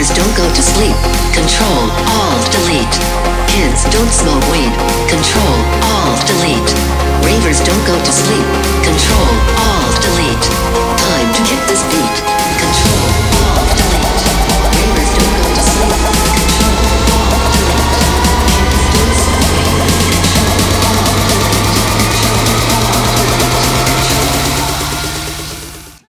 Ravers don't go to sleep. Control, Alt, Delete. Kids don't smoke weed. Control, Alt, Delete. Ravers don't go to sleep. Control, Alt, Delete. Time to get